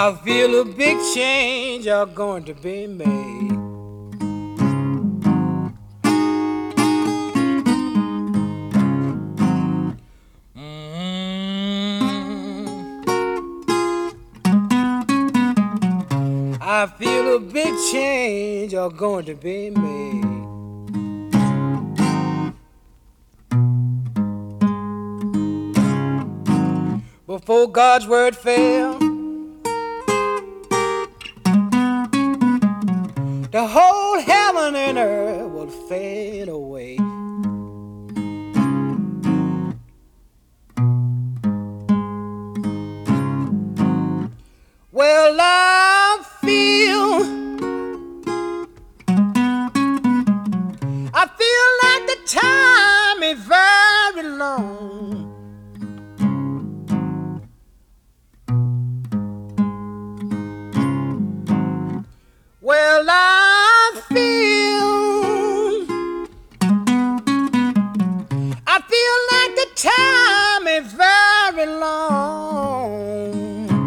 I feel a big change are going to be made. I feel a big change are going to be made. Before God's word fell, the whole heaven and earth will fade away. Well, I feel like the time is very long. Well, I feel like the time is very long.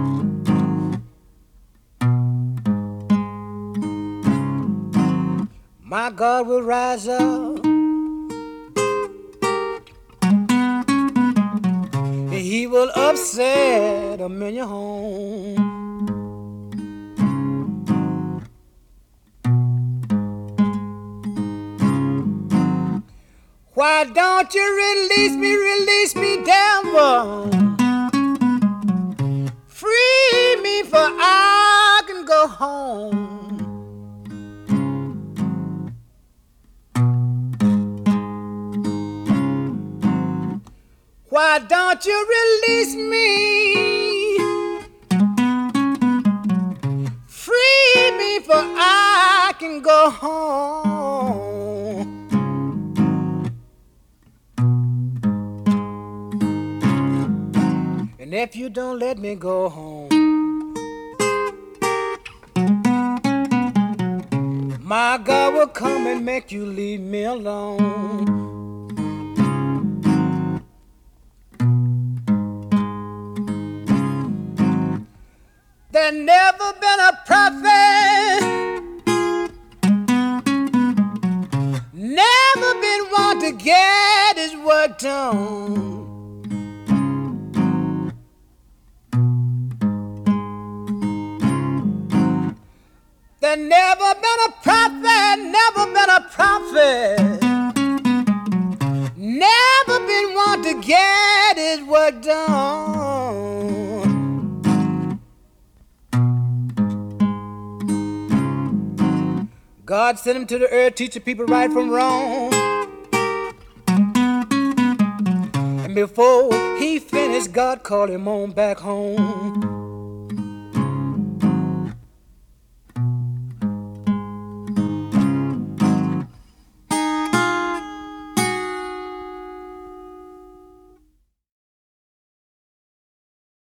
My God will rise up, and He will upset a million homes. Why don't you release me, devil? Free me, for I can go home. Why don't you release me? Free me, for I can go home. And if you don't let me go home, my God will come and make you leave me alone. There's never been a prophet, never been one to get his word done. There's never been a prophet, never been one to get his word done. God sent him to the earth, teaching people right from wrong. And before he finished, God called him on back home.